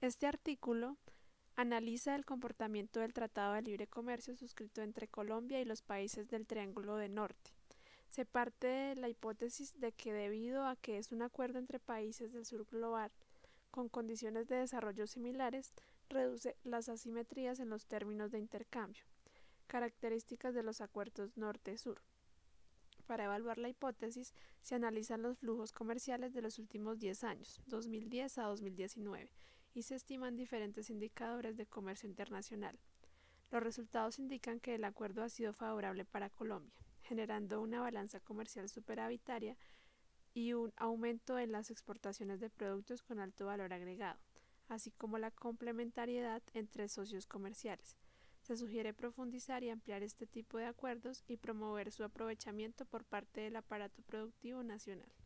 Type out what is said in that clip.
Este artículo analiza el comportamiento del Tratado de Libre Comercio suscrito entre Colombia y los países del Triángulo del Norte. Se parte de la hipótesis de que debido a que es un acuerdo entre países del sur global con condiciones de desarrollo similares, reduce las asimetrías en los términos de intercambio. Características de los acuerdos norte-sur. Para evaluar la hipótesis, se analizan los flujos comerciales de los últimos 10 años, 2010 a 2019, y se estiman diferentes indicadores de comercio internacional. Los resultados indican que el acuerdo ha sido favorable para Colombia, generando una balanza comercial superavitaria y un aumento en las exportaciones de productos con alto valor agregado, así como la complementariedad entre socios comerciales. Se sugiere profundizar y ampliar este tipo de acuerdos y promover su aprovechamiento por parte del aparato productivo nacional.